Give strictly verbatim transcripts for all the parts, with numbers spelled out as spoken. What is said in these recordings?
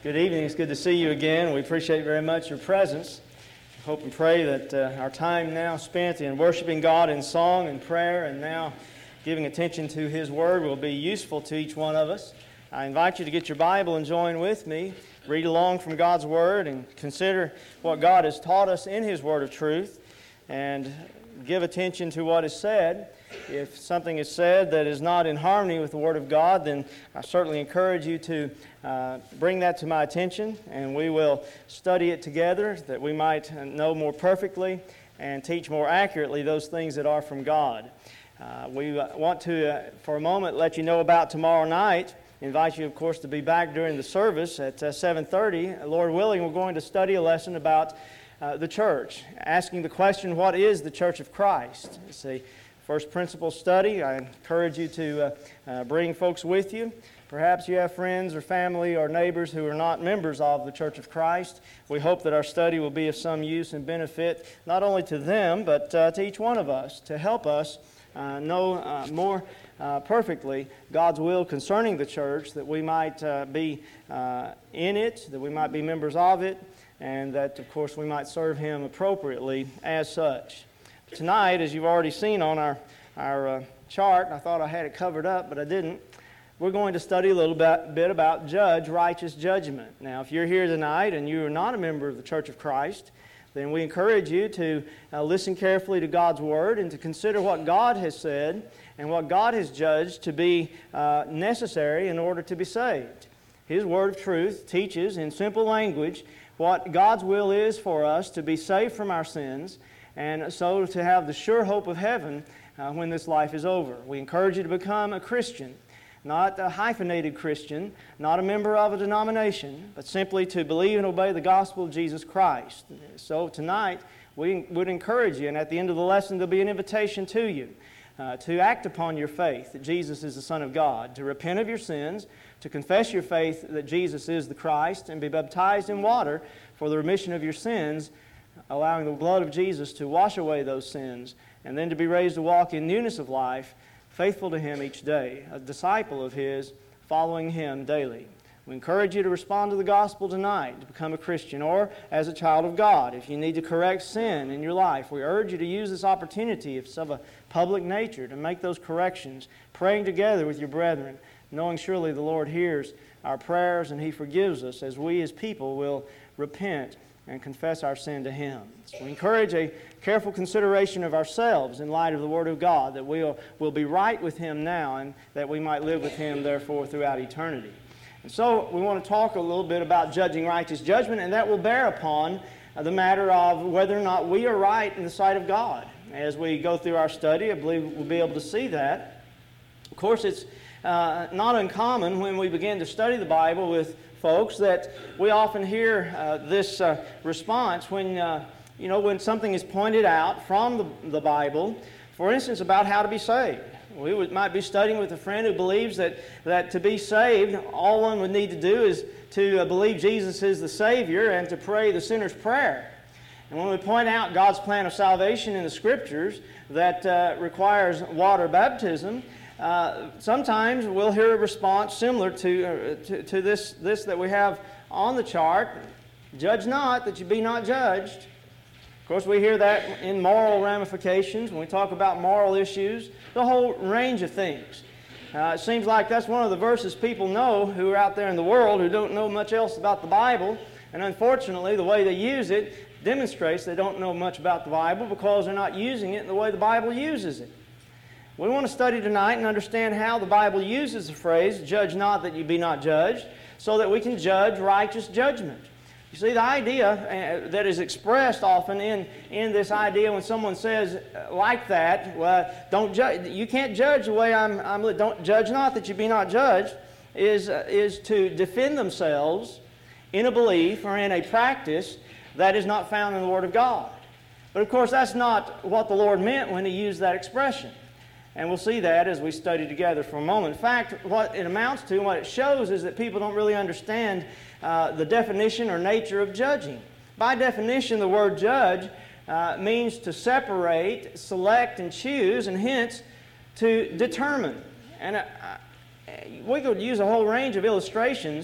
Good evening. It's good to see you again. We appreciate very much your presence. Hope and pray that uh, our time now spent in worshiping God in song and prayer and now giving attention to His Word will be useful to each one of us. I invite you to get your Bible and join with me. Read along from God's Word and consider what God has taught us in His Word of truth and give attention to what is said. If something is said that is not in harmony with the Word of God, then I certainly encourage you to uh, bring that to my attention, and we will study it together that we might know more perfectly and teach more accurately those things that are from God. Uh, we want to, uh, for a moment, let you know about tomorrow night. Invite you, of course, to be back during the service at uh, seven thirty. Lord willing, we're going to study a lesson about uh, the church, asking the question, what is the Church of Christ? It's a first principle study. I encourage you to uh, uh, bring folks with you. Perhaps you have friends or family or neighbors who are not members of the Church of Christ. We hope that our study will be of some use and benefit, not only to them, but uh, to each one of us, to help us uh, know uh, more uh, perfectly God's will concerning the church, that we might uh, be uh, in it, that we might be members of it, and that, of course, we might serve Him appropriately as such. Tonight, as you've already seen on our, our uh, chart, I thought I had it covered up, but I didn't. We're going to study a little bit, bit about judge righteous judgment. Now, if you're here tonight and you are not a member of the Church of Christ, then we encourage you to uh, listen carefully to God's Word and to consider what God has said and what God has judged to be uh, necessary in order to be saved. His Word of truth teaches in simple language what God's will is for us to be saved from our sins, and so to have the sure hope of heaven uh, when this life is over. We encourage you to become a Christian, not a hyphenated Christian, not a member of a denomination, but simply to believe and obey the gospel of Jesus Christ. So tonight, we would encourage you, and at the end of the lesson, there'll be an invitation to you uh, to act upon your faith that Jesus is the Son of God, to repent of your sins, to confess your faith that Jesus is the Christ, and be baptized in water for the remission of your sins, allowing the blood of Jesus to wash away those sins, and then to be raised to walk in newness of life, faithful to Him each day, a disciple of His, following Him daily. We encourage you to respond to the gospel tonight, to become a Christian, or as a child of God. If you need to correct sin in your life, we urge you to use this opportunity, if it's of a public nature, to make those corrections, praying together with your brethren, knowing surely the Lord hears our prayers and He forgives us as we as people will repent and confess our sin to Him. So we encourage a careful consideration of ourselves in light of the Word of God, that we will we'll be right with Him now and that we might live with Him, therefore, throughout eternity. And so we want to talk a little bit about judging righteous judgment, and that will bear upon uh, the matter of whether or not we are right in the sight of God. As we go through our study, I believe we'll be able to see that. Of course, it's uh, not uncommon when we begin to study the Bible with folks that we often hear uh, this uh, response when uh, you know when something is pointed out from the, the Bible, for instance, about how to be saved. We would, might be studying with a friend who believes that, that to be saved, all one would need to do is to uh, believe Jesus is the Savior and to pray the sinner's prayer. And when we point out God's plan of salvation in the Scriptures that uh, requires water baptism, Uh, sometimes we'll hear a response similar to, uh, to, to this, this that we have on the chart. Judge not, that you be not judged. Of course, we hear that in moral ramifications, when we talk about moral issues, the whole range of things. Uh, it seems like that's one of the verses people know who are out there in the world who don't know much else about the Bible. And unfortunately, the way they use it demonstrates they don't know much about the Bible because they're not using it in the way the Bible uses it. We want to study tonight and understand how the Bible uses the phrase, judge not that you be not judged, so that we can judge righteous judgment. You see, the idea uh, that is expressed often in, in this idea when someone says uh, like that, well, don't judge, you can't judge the way I'm, I'm don't judge not that you be not judged, is, uh, is to defend themselves in a belief or in a practice that is not found in the Word of God. But of course, that's not what the Lord meant when He used that expression. And we'll see that as we study together for a moment. In fact, what it amounts to, what it shows, is that people don't really understand uh, the definition or nature of judging. By definition, the word judge uh, means to separate, select, and choose, and hence to determine. And uh, we could use a whole range of illustrations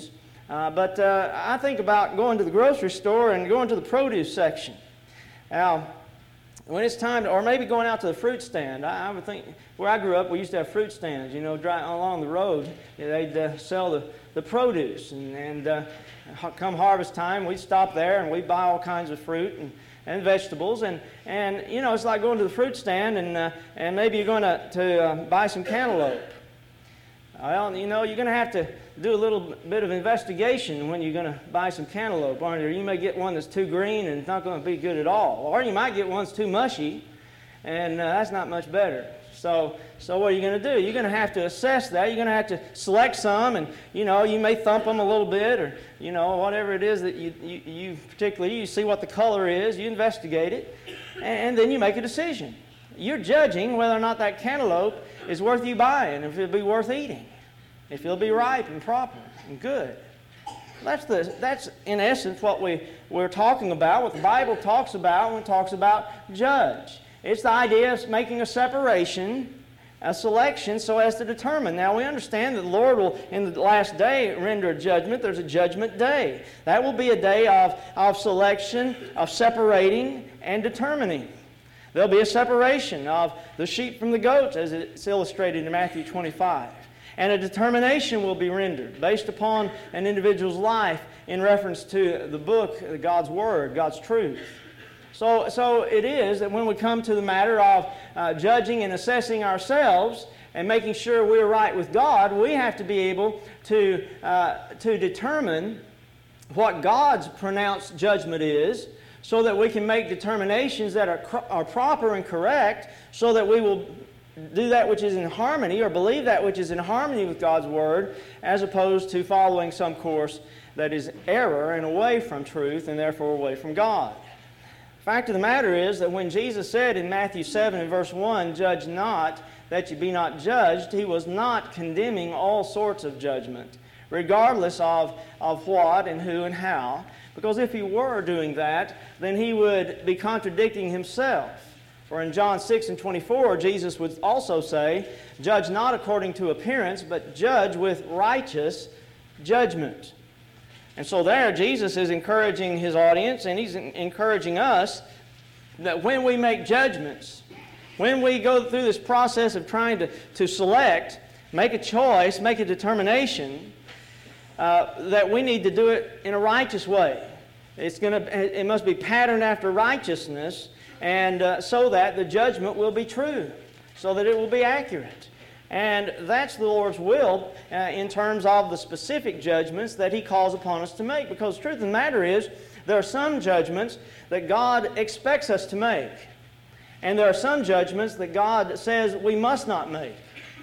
Uh, but uh, I think about going to the grocery store and going to the produce section. Now, when it's time to, or maybe going out to the fruit stand. I, I would think, where I grew up, we used to have fruit stands, you know, dry, along the road. They'd uh, sell the, the produce. And, and uh, come harvest time, we'd stop there and we'd buy all kinds of fruit and, and vegetables. And, and, you know, it's like going to the fruit stand and, uh, and maybe you're going to, to uh, buy some cantaloupe. Well, you know, you're going to have to do a little bit of investigation when you're going to buy some cantaloupe, aren't you? You may get one that's too green and it's not going to be good at all. Or you might get one that's too mushy, and uh, that's not much better. So, so what are you going to do? You're going to have to assess that. You're going to have to select some, and, you know, you may thump them a little bit, or, you know, whatever it is that you, you, you particularly, you see what the color is, you investigate it, and, and then you make a decision. You're judging whether or not that cantaloupe is worth you buying, if it'll be worth eating, if it'll be ripe and proper and good. That's, the, that's in essence what we, we're talking about, what the Bible talks about when it talks about judge. It's the idea of making a separation, a selection, so as to determine. Now, we understand that the Lord will, in the last day, render a judgment. There's a judgment day. That will be a day of, of selection, of separating and determining. There'll be a separation of the sheep from the goats, as it's illustrated in Matthew twenty-five. And a determination will be rendered based upon an individual's life in reference to the book, God's Word, God's truth. So, so it is that when we come to the matter of uh, judging and assessing ourselves and making sure we're right with God, we have to be able to, uh, to determine what God's pronounced judgment is, so that we can make determinations that are, cr- are proper and correct, so that we will do that which is in harmony, or believe that which is in harmony with God's Word, as opposed to following some course that is error and away from truth, and therefore away from God. The fact of the matter is that when Jesus said in Matthew seven and verse one, "Judge not, that you be not judged," He was not condemning all sorts of judgment, regardless of, of what and who and how. Because if He were doing that, then He would be contradicting Himself. For in John six and twenty-four, Jesus would also say, "Judge not according to appearance, but judge with righteous judgment." And so there, Jesus is encouraging His audience, and He's encouraging us, that when we make judgments, when we go through this process of trying to, to select, make a choice, make a determination, uh, that we need to do it in a righteous way. It's gonna, it must be patterned after righteousness, and uh, so that the judgment will be true, so that it will be accurate. And that's the Lord's will uh, in terms of the specific judgments that He calls upon us to make. Because the truth of the matter is, there are some judgments that God expects us to make. And there are some judgments that God says we must not make.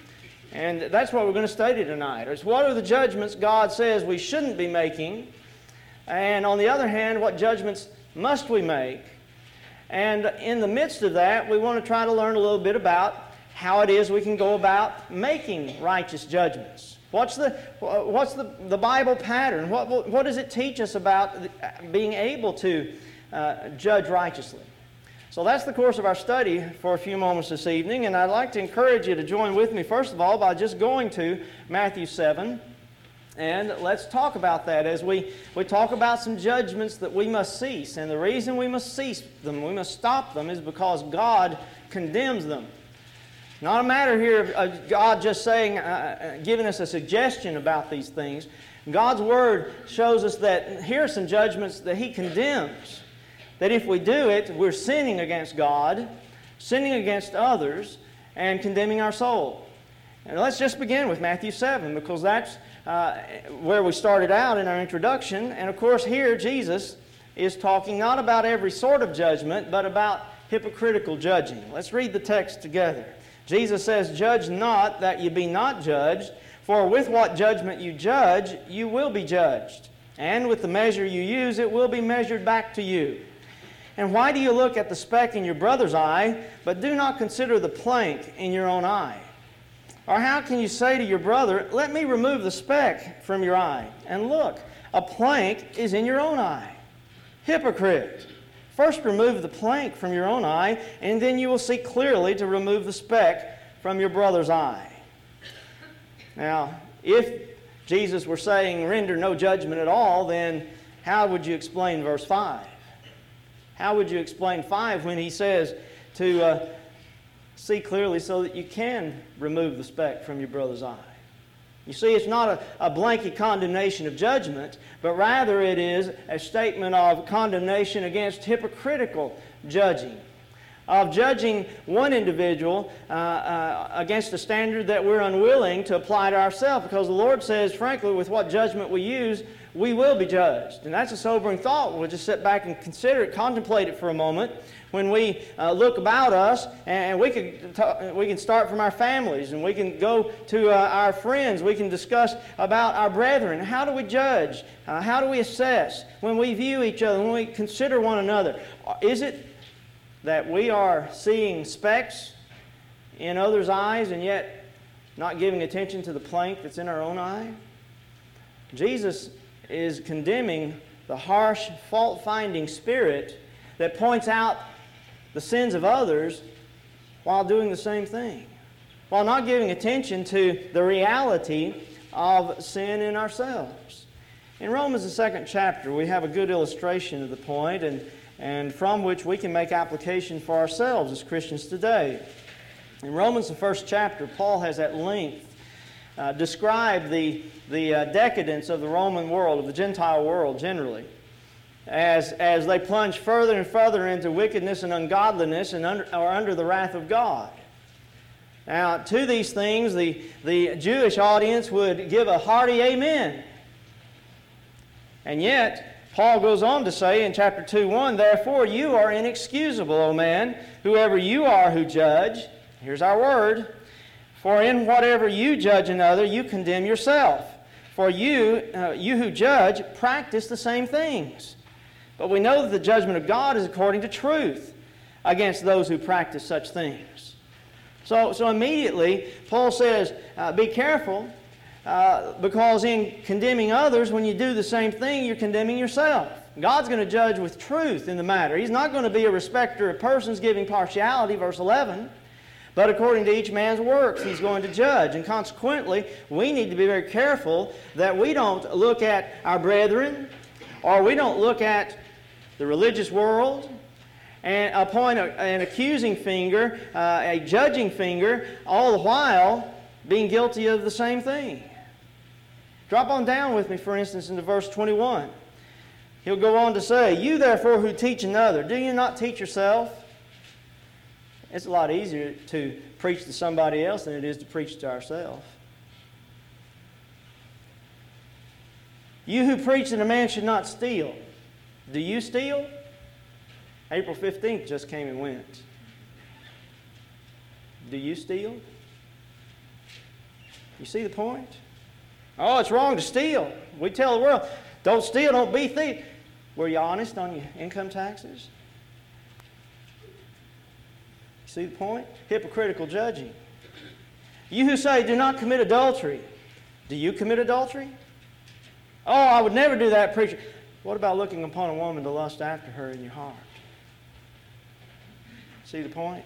And that's what we're going to study tonight. It's what are the judgments God says we shouldn't be making, and on the other hand, what judgments must we make? And in the midst of that, we want to try to learn a little bit about how it is we can go about making righteous judgments. What's the, what's the, the Bible pattern? What, what does it teach us about being able to uh, judge righteously? So that's the course of our study for a few moments this evening, and I'd like to encourage you to join with me, first of all, by just going to Matthew seven, and let's talk about that as we, we talk about some judgments that we must cease. And the reason we must cease them, we must stop them, is because God condemns them. Not a matter here of God just saying, uh, giving us a suggestion about these things. God's Word shows us that here are some judgments that He condemns. That if we do it, we're sinning against God, sinning against others, and condemning our soul. And let's just begin with Matthew seven, because that's uh, where we started out in our introduction. And of course here Jesus is talking not about every sort of judgment, but about hypocritical judging. Let's read the text together. Jesus says, "Judge not, that ye be not judged, for with what judgment you judge, you will be judged. And with the measure you use, it will be measured back to you. And why do you look at the speck in your brother's eye, but do not consider the plank in your own eye? Or how can you say to your brother, let me remove the speck from your eye? And look, a plank is in your own eye. Hypocrite! First remove the plank from your own eye, and then you will see clearly to remove the speck from your brother's eye." Now, if Jesus were saying, render no judgment at all, then how would you explain verse five? How would you explain five when he says to uh, see clearly so that you can remove the speck from your brother's eye? You see, it's not a, a blanket condemnation of judgment, but rather it is a statement of condemnation against hypocritical judging, of judging one individual uh, uh, against a standard that we're unwilling to apply to ourselves, because the Lord says, frankly, with what judgment we use, we will be judged. And that's a sobering thought. We'll just sit back and consider it, contemplate it for a moment. When we uh, look about us, and we can, talk, we can start from our families, and we can go to uh, our friends, we can discuss about our brethren. How do we judge? Uh, how do we assess when we view each other, when we consider one another? Is it that we are seeing specks in others' eyes and yet not giving attention to the plank that's in our own eye? Jesus is condemning the harsh, fault-finding spirit that points out the sins of others while doing the same thing, while not giving attention to the reality of sin in ourselves. In Romans, the second chapter, we have a good illustration of the point, and, and from which we can make application for ourselves as Christians today. In Romans, the first chapter, Paul has at length uh, described the, the uh, decadence of the Roman world, of the Gentile world generally, as, as they plunge further and further into wickedness and ungodliness and under, are under the wrath of God. Now, to these things, the, the Jewish audience would give a hearty amen. And yet, Paul goes on to say in chapter two one, therefore you are inexcusable, O man, whoever you are who judge. Here's our word. For in whatever you judge another, you condemn yourself. For you, uh, you who judge, practice the same things. But we know that the judgment of God is according to truth against those who practice such things. So, so immediately, Paul says, uh, be careful, uh, because in condemning others, when you do the same thing, you're condemning yourself. God's going to judge with truth in the matter. He's not going to be a respecter of persons giving partiality, verse eleven. But according to each man's works, He's going to judge. And consequently, we need to be very careful that we don't look at our brethren, or we don't look at the religious world, and point a, an accusing finger, uh, a judging finger, all the while being guilty of the same thing. Drop on down with me, for instance, into verse twenty-one. He'll go on to say, you therefore who teach another, do you not teach yourself? It's a lot easier to preach to somebody else than it is to preach to ourselves. You who preach that a man should not steal, do you steal? April fifteenth just came and went. Do you steal? You see the point? Oh, it's wrong to steal. We tell the world, don't steal, don't be thief. Were you honest on your income taxes? You see the point? Hypocritical judging. You who say, do not commit adultery, do you commit adultery? Oh, I would never do that, preacher. What about looking upon a woman to lust after her in your heart? See the point?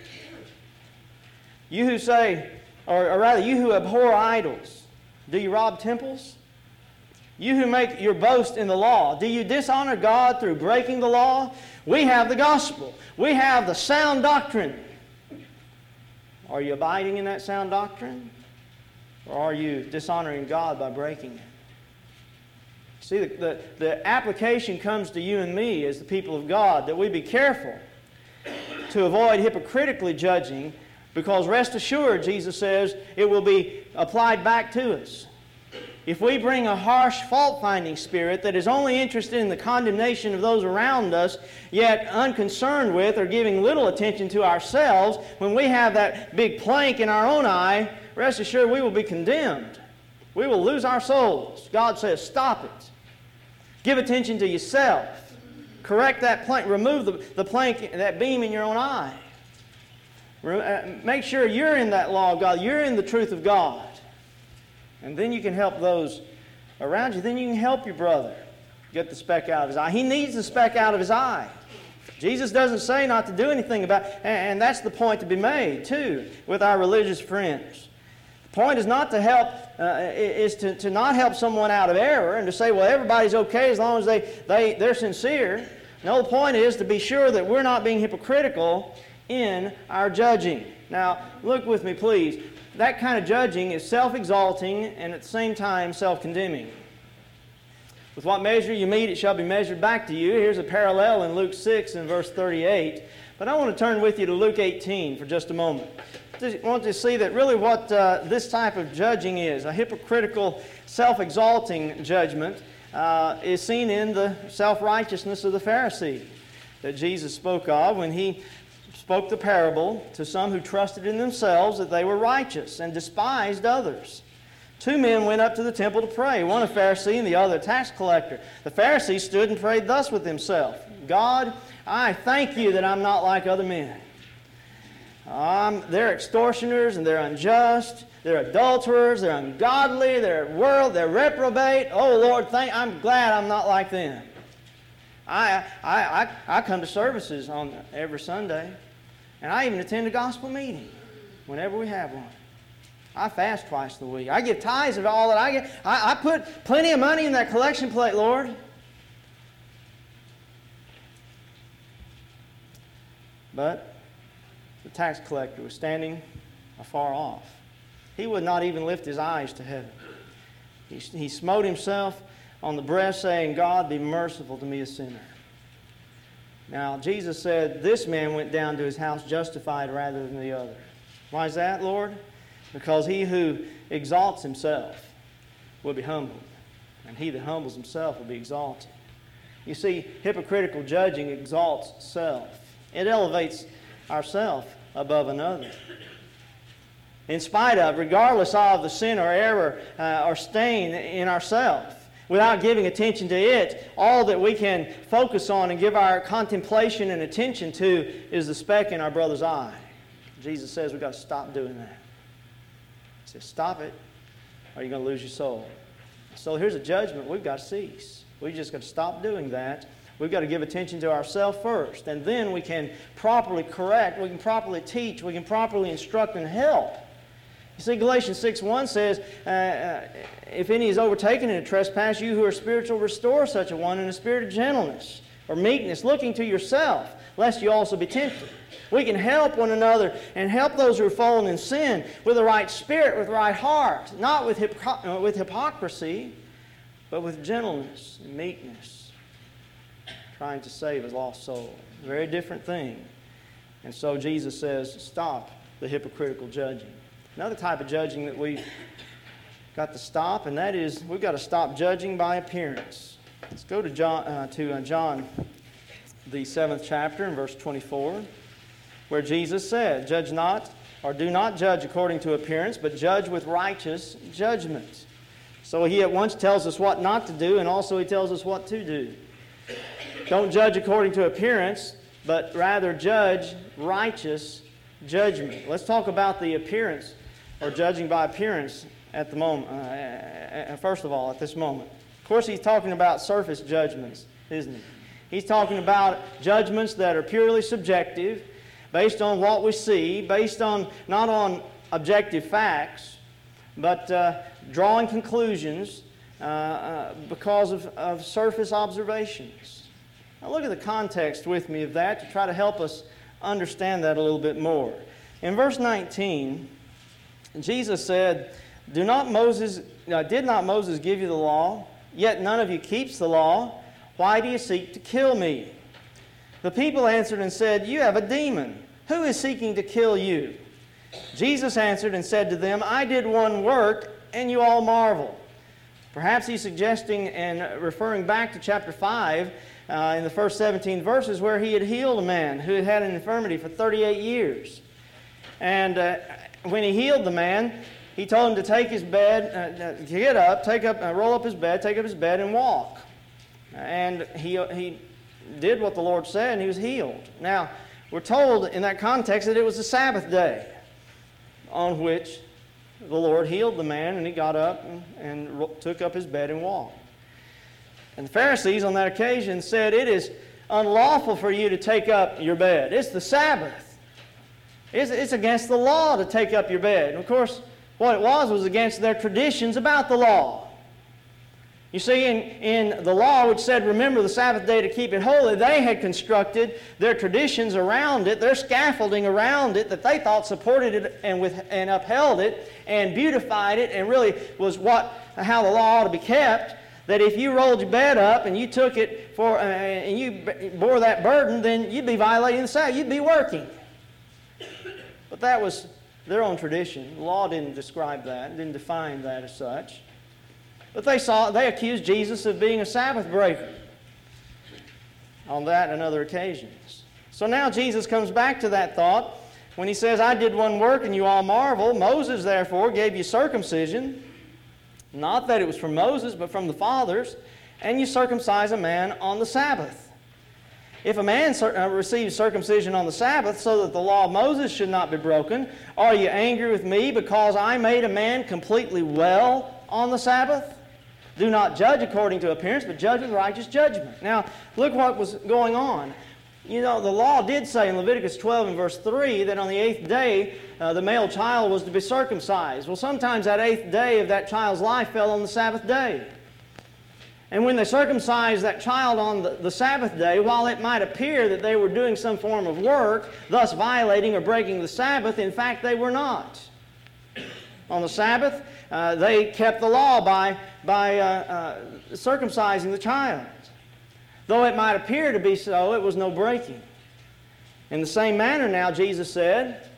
You who say, or, or rather, you who abhor idols, do you rob temples? You who make your boast in the law, do you dishonor God through breaking the law? We have the gospel. We have the sound doctrine. Are you abiding in that sound doctrine? Or are you dishonoring God by breaking it? See, the, the, the application comes to you and me as the people of God, that we be careful to avoid hypocritically judging, because rest assured, Jesus says, it will be applied back to us. If we bring a harsh, fault-finding spirit that is only interested in the condemnation of those around us, yet unconcerned with or giving little attention to ourselves, when we have that big plank in our own eye, rest assured we will be condemned. We will lose our souls. God says, stop it. Give attention to yourself. Correct that plank. Remove the, the plank, that beam in your own eye. Make sure you're in that law of God. You're in the truth of God. And then you can help those around you. Then you can help your brother get the speck out of his eye. He needs the speck out of his eye. Jesus doesn't say not to do anything about it. And that's the point to be made, too, with our religious friends. The point is not to help, uh, is to, to not help someone out of error and to say, well, everybody's okay as long as they, they, they're sincere. No, the point is to be sure that we're not being hypocritical in our judging. Now, look with me, please. That kind of judging is self-exalting and at the same time self-condemning. With what measure you meet, it shall be measured back to you. Here's a parallel in Luke six and verse thirty-eight. But I want to turn with you to Luke eighteen for just a moment. I want to see that really what uh, this type of judging is, a hypocritical, self-exalting judgment, uh, is seen in the self-righteousness of the Pharisee that Jesus spoke of when He spoke the parable to some who trusted in themselves that they were righteous and despised others. Two men went up to the temple to pray, one a Pharisee and the other a tax collector. The Pharisee stood and prayed thus with himself, God, I thank you that I'm not like other men. Um, they're extortioners and they're unjust, they're adulterers, they're ungodly, they're world, they're reprobate. Oh Lord, thank, I'm glad I'm not like them. I, I, I, I come to services on every Sunday, and I even attend a gospel meeting whenever we have one. I fast twice a week. I give tithes of all that I get. I, I put plenty of money in that collection plate, Lord. But the tax collector was standing afar off. He would not even lift his eyes to heaven. He, he smote himself on the breast, saying, God, be merciful to me, a sinner. Now, Jesus said this man went down to his house justified rather than the other. Why is that, Lord? Because he who exalts himself will be humbled, and he that humbles himself will be exalted. You see, hypocritical judging exalts self. It elevates ourself above another. In spite of, regardless of the sin or error uh, or stain in ourself, without giving attention to it, all that we can focus on and give our contemplation and attention to is the speck in our brother's eye. Jesus says we've got to stop doing that. He says, stop it, or you're going to lose your soul. So here's a judgment we've got to cease. We've just got to stop doing that. We've got to give attention to ourselves first, and then we can properly correct, we can properly teach, we can properly instruct and help. You see, Galatians six one says, uh, uh, if any is overtaken in a trespass, you who are spiritual, restore such a one in a spirit of gentleness or meekness, looking to yourself, lest you also be tempted. We can help one another and help those who are fallen in sin with the right spirit, with the right heart, not with, hypocr- with hypocrisy, but with gentleness and meekness, trying to save a lost soul. Very different thing. And so Jesus says, stop the hypocritical judging. Another type of judging that we've got to stop, and that is we've got to stop judging by appearance. Let's go to John, uh, to uh, John, the seventh chapter, in verse twenty-four, where Jesus said, judge not, or do not judge according to appearance, but judge with righteous judgment. So he at once tells us what not to do, and also he tells us what to do. Don't judge according to appearance, but rather judge righteous judgment. Let's talk about the appearance, or judging by appearance at the moment, uh, first of all, at this moment. Of course, he's talking about surface judgments, isn't he? He's talking about judgments that are purely subjective, based on what we see, based on, not on objective facts, but uh, drawing conclusions uh, uh, because of, of surface observations. Now look at the context with me of that to try to help us understand that a little bit more. In verse nineteen, Jesus said, "Do not Moses, uh, did not Moses give you the law? Yet none of you keeps the law. Why do you seek to kill me?" The people answered and said, "You have a demon. Who is seeking to kill you?" Jesus answered and said to them, "I did one work, and you all marvel." Perhaps he's suggesting and referring back to chapter five uh, in the first seventeen verses where he had healed a man who had had an infirmity for thirty-eight years. And uh, when he healed the man, he told him to take his bed, uh, get up, take up, uh, roll up his bed, take up his bed and walk. And he he did what the Lord said, and he was healed. Now, we're told in that context that it was the Sabbath day on which the Lord healed the man, and he got up and, and ro- took up his bed and walked. And the Pharisees on that occasion said, "It is unlawful for you to take up your bed. It's the Sabbath. It's, it's against the law to take up your bed." And of course, What it was was against their traditions about the law. You see, in, in the law which said, remember the Sabbath day to keep it holy, they had constructed their traditions around it, their scaffolding around it that they thought supported it and, with, and upheld it and beautified it and really was what how the law ought to be kept. That if you rolled your bed up and you took it for uh, and you bore that burden, then you'd be violating the Sabbath. You'd be working. But that was their own tradition. The law didn't describe that, didn't define that as such. But they saw they accused Jesus of being a Sabbath breaker on that and other occasions. So now Jesus comes back to that thought when he says, I did one work and you all marvel. Moses, therefore, gave you circumcision. Not that it was from Moses, but from the fathers. And you circumcise a man on the Sabbath. If a man receives circumcision on the Sabbath so that the law of Moses should not be broken, are you angry with me because I made a man completely well on the Sabbath? Do not judge according to appearance, but judge with righteous judgment. Now, look what was going on. You know, the law did say in Leviticus twelve and verse three that on the eighth day uh, the male child was to be circumcised. Well, sometimes that eighth day of that child's life fell on the Sabbath day. And when they circumcised that child on the, the Sabbath day, while it might appear that they were doing some form of work, thus violating or breaking the Sabbath, in fact they were not. On the Sabbath, uh, they kept the law by, by uh, uh, circumcising the child. Though it might appear to be so, it was no breaking. In the same manner now, Jesus said,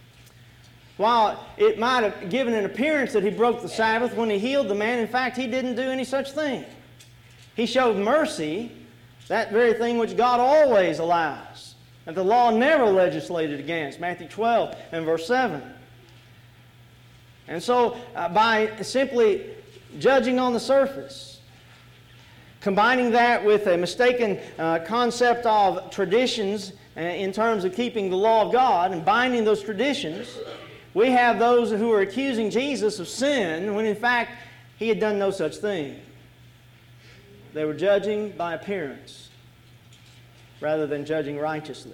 while it might have given an appearance that he broke the Sabbath when he healed the man, in fact, he didn't do any such thing. He showed mercy, that very thing which God always allows, that the law never legislated against, Matthew twelve and verse seven. And so, uh, by simply judging on the surface, combining that with a mistaken uh, concept of traditions uh, in terms of keeping the law of God and binding those traditions, we have those who are accusing Jesus of sin when in fact he had done no such thing. They were judging by appearance rather than judging righteously.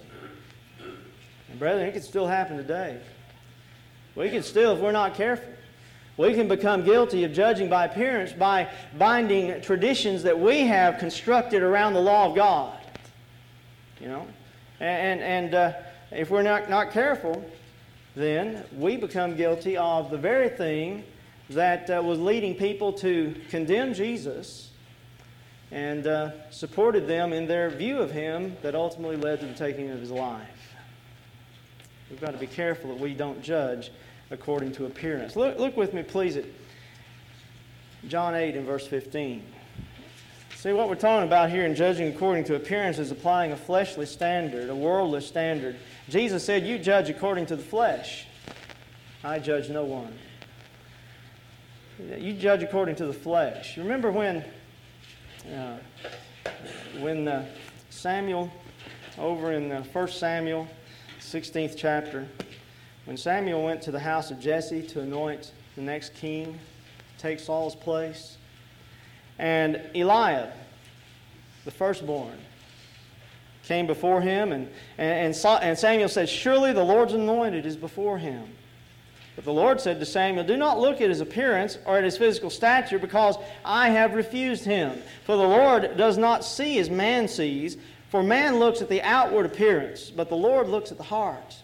And brethren, it can still happen today. We can still, if we're not careful, we can become guilty of judging by appearance by binding traditions that we have constructed around the law of God. You know? And, and uh, if we're not, not careful, then we become guilty of the very thing that uh, was leading people to condemn Jesus and uh, supported them in their view of him that ultimately led to the taking of his life. We've got to be careful that we don't judge according to appearance. Look, look with me, please, at John eight and verse fifteen. See, what we're talking about here in judging according to appearance is applying a fleshly standard, a worldly standard. Jesus said, you judge according to the flesh. I judge no one. You judge according to the flesh. Remember when, uh, when uh, Samuel, over in uh, First Samuel, sixteenth chapter, when Samuel went to the house of Jesse to anoint the next king, take Saul's place, and Eliab, the firstborn, came before him, and, and, and Samuel said, surely the Lord's anointed is before him. But the Lord said to Samuel, do not look at his appearance or at his physical stature, because I have refused him. For the Lord does not see as man sees, for man looks at the outward appearance, but the Lord looks at the heart.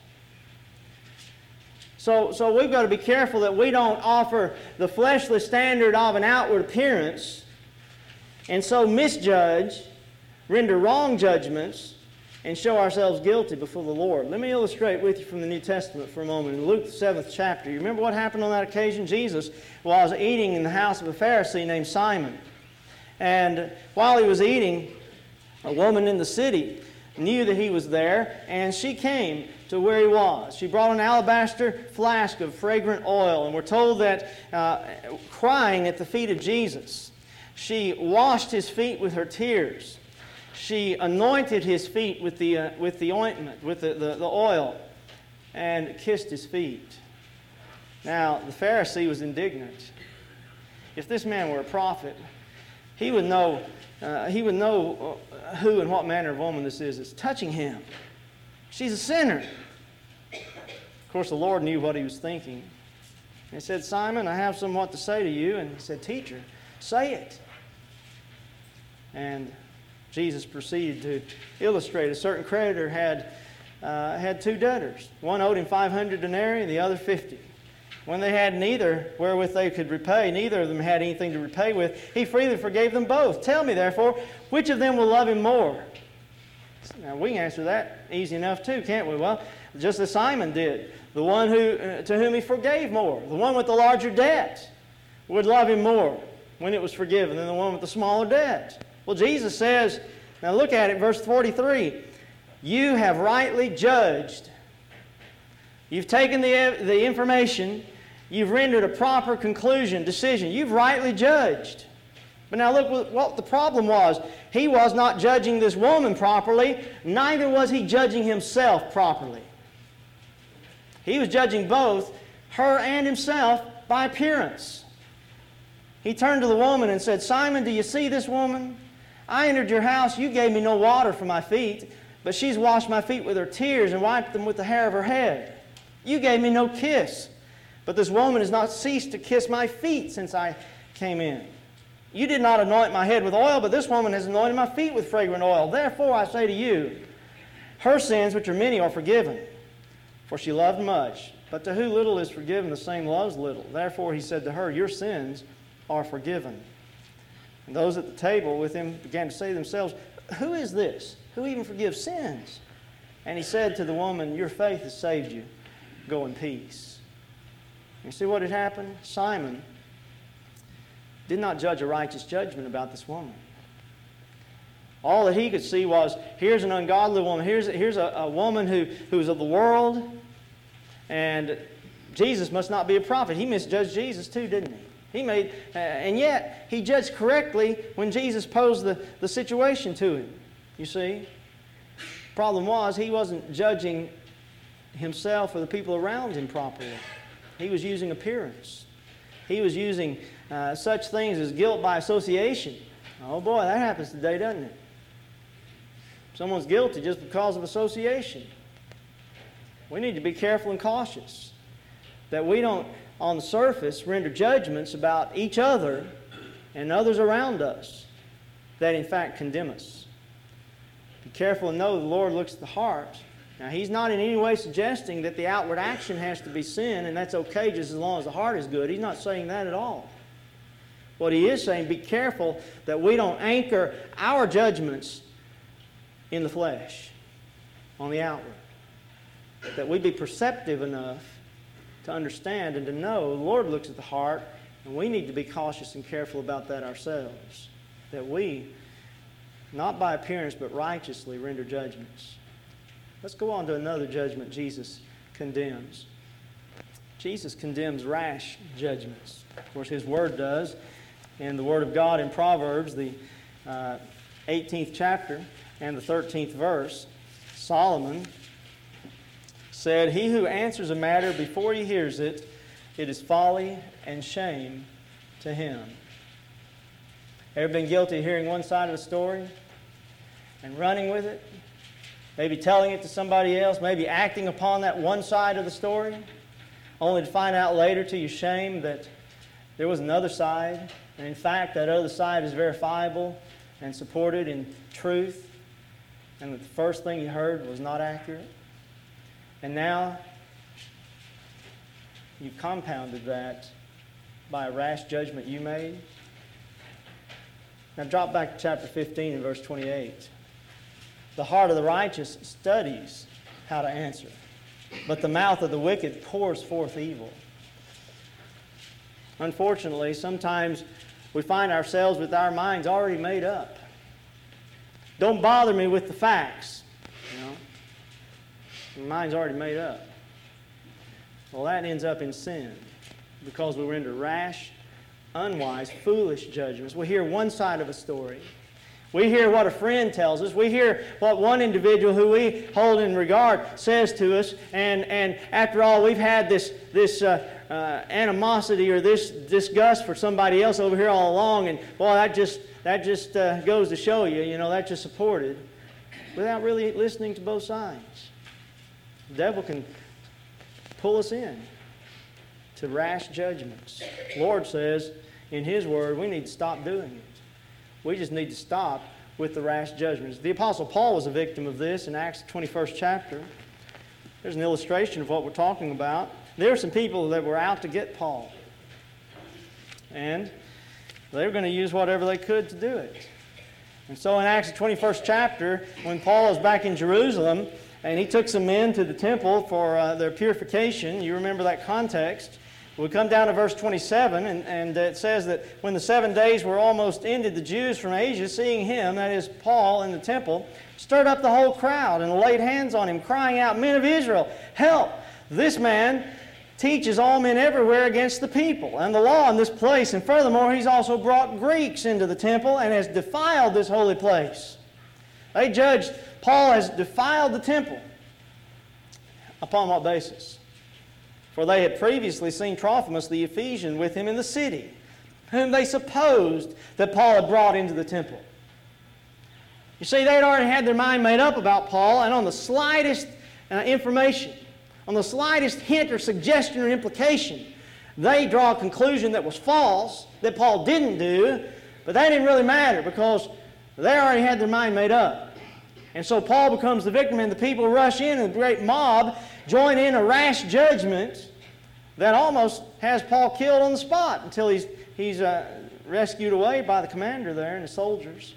So, so we've got to be careful that we don't offer the fleshly standard of an outward appearance and so misjudge, render wrong judgments, and show ourselves guilty before the Lord. Let me illustrate with you from the New Testament for a moment. In Luke, the seventh chapter, you remember what happened on that occasion? Jesus was eating in the house of a Pharisee named Simon. And while he was eating, a woman in the city knew that he was there, and she came to where he was. She brought an alabaster flask of fragrant oil, and we're told that uh, crying at the feet of Jesus, she washed his feet with her tears. She anointed his feet with the, uh, with the ointment, with the, the, the oil, and kissed his feet. Now, the Pharisee was indignant. If this man were a prophet, he would know, uh, he would know who and what manner of woman this is that's touching him. She's a sinner. Of course, the Lord knew what he was thinking. He said, Simon, I have somewhat to say to you. And he said, Teacher, say it. And Jesus proceeded to illustrate. A certain creditor had, uh, had two debtors. One owed him five hundred denarii and the other fifty. When they had neither wherewith they could repay, neither of them had anything to repay with, he freely forgave them both. Tell me, therefore, which of them will love him more? Now, we can answer that easy enough too, can't we? Well, just as Simon did. The one who, uh, to whom he forgave more. The one with the larger debt would love him more when it was forgiven than the one with the smaller debt. Well, Jesus says, now look at it, verse forty-three. You have rightly judged. You've taken the, the information, you've rendered a proper conclusion, decision. You've rightly judged. But now look what the problem was. He was not judging this woman properly, neither was he judging himself properly. He was judging both her and himself by appearance. He turned to the woman and said, Simon, do you see this woman? I entered your house, you gave me no water for my feet, but she's washed my feet with her tears and wiped them with the hair of her head. You gave me no kiss, but this woman has not ceased to kiss my feet since I came in. You did not anoint my head with oil, but this woman has anointed my feet with fragrant oil. Therefore I say to you, her sins, which are many, are forgiven, for she loved much. But to who little is forgiven, the same loves little. Therefore he said to her, your sins are forgiven. And those at the table with him began to say to themselves, who is this? Who even forgives sins? And he said to the woman, your faith has saved you. Go in peace. You see what had happened? Simon did not judge a righteous judgment about this woman. All that he could see was, here's an ungodly woman. Here's, here's a, a woman who, who is of the world. And Jesus must not be a prophet. He misjudged Jesus too, didn't he? He made, uh, and yet he judged correctly when Jesus posed the, the situation to him. You see? Problem was, he wasn't judging himself or the people around him properly. He was using appearance. He was using uh, such things as guilt by association. Oh boy, that happens today, doesn't it? Someone's guilty just because of association. We need to be careful and cautious that we don't, on the surface, render judgments about each other and others around us that in fact condemn us. Be careful and know the Lord looks at the heart. Now, He's not in any way suggesting that the outward action has to be sin, and that's okay just as long as the heart is good. He's not saying that at all. What He is saying, be careful that we don't anchor our judgments in the flesh, on the outward. That we be perceptive enough to understand and to know the Lord looks at the heart, and we need to be cautious and careful about that ourselves. That we, not by appearance but righteously, render judgments. Let's go on to another judgment Jesus condemns. Jesus condemns rash judgments. Of course, His Word does. In the Word of God in Proverbs, the uh, eighteenth chapter and the thirteenth verse, Solomon said, he who answers a matter before he hears it, it is folly and shame to him. Ever been guilty of hearing one side of a story and running with it? Maybe telling it to somebody else, maybe acting upon that one side of the story, only to find out later to your shame that there was another side, and in fact that other side is verifiable and supported in truth, and that the first thing you heard was not accurate. And now you've compounded that by a rash judgment you made. Now drop back to chapter fifteen and verse twenty-eight. The heart of the righteous studies how to answer, but the mouth of the wicked pours forth evil. Unfortunately, sometimes we find ourselves with our minds already made up. Don't bother me with the facts, you know. My mind's already made up. Well, that ends up in sin because we render rash, unwise, foolish judgments. We hear one side of a story. We hear what a friend tells us. We hear what one individual who we hold in regard says to us. And, and after all, we've had this, this uh, uh, animosity or this disgust for somebody else over here all along. And, boy, that just, that just uh, goes to show you, you know, that's just supported without really listening to both sides. The devil can pull us in to rash judgments. The Lord says in His Word we need to stop doing it. We just need to stop with the rash judgments. The Apostle Paul was a victim of this in Acts twenty-first chapter. There's an illustration of what we're talking about. There were some people that were out to get Paul. And they were going to use whatever they could to do it. And so in Acts twenty-first chapter, when Paul was back in Jerusalem, and he took some men to the temple for uh, their purification, you remember that context. We come down to verse twenty-seven, and, and it says that when the seven days were almost ended, the Jews from Asia, seeing him, that is Paul, in the temple, stirred up the whole crowd and laid hands on him, crying out, "Men of Israel, help! This man teaches all men everywhere against the people and the law in this place. And furthermore, he's also brought Greeks into the temple and has defiled this holy place." They judged Paul has defiled the temple. Upon what basis? For they had previously seen Trophimus the Ephesian with him in the city, whom they supposed that Paul had brought into the temple. You see, they had already had their mind made up about Paul, and on the slightest uh, information, on the slightest hint or suggestion or implication, they draw a conclusion that was false, that Paul didn't do, but that didn't really matter because they already had their mind made up. And so Paul becomes the victim, and the people rush in, and the great mob join in a rash judgment that almost has Paul killed on the spot until he's, he's uh, rescued away by the commander there and the soldiers.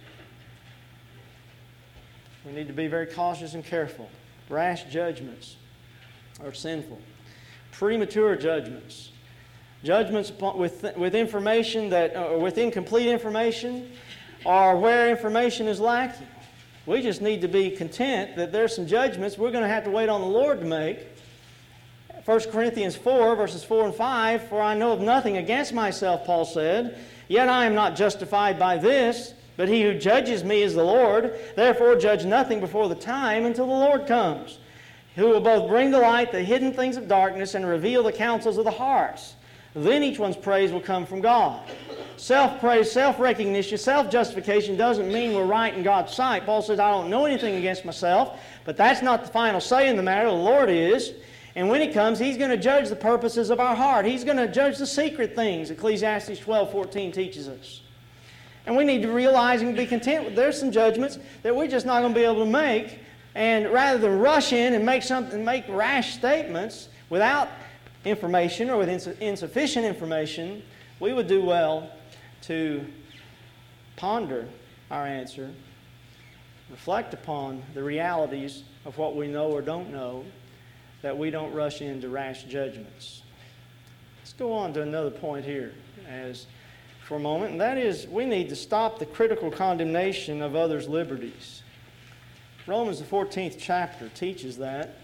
We need to be very cautious and careful. Rash judgments are sinful. Premature judgments. Judgments with, with information that, or with incomplete information, or where information is lacking. We just need to be content that there's some judgments we're going to have to wait on the Lord to make. First Corinthians four, verses four and five, "For I know of nothing against myself," Paul said, "yet I am not justified by this, but he who judges me is the Lord. Therefore judge nothing before the time until the Lord comes, who will both bring to light the hidden things of darkness and reveal the counsels of the hearts. Then each one's praise will come from God." Self-praise, self-recognition, self-justification doesn't mean we're right in God's sight. Paul says, I don't know anything against myself, but that's not the final say in the matter. The Lord is. And when He comes, He's going to judge the purposes of our heart. He's going to judge the secret things, Ecclesiastes twelve fourteen teaches us. And we need to realize and be content with there's some judgments that we're just not going to be able to make. And rather than rush in and make something, make rash statements without information or with ins- insufficient information, we would do well to ponder our answer, reflect upon the realities of what we know or don't know, that we don't rush into rash judgments. Let's go on to another point here as for a moment, and that is we need to stop the critical condemnation of others' liberties. Romans, the fourteenth chapter, teaches that.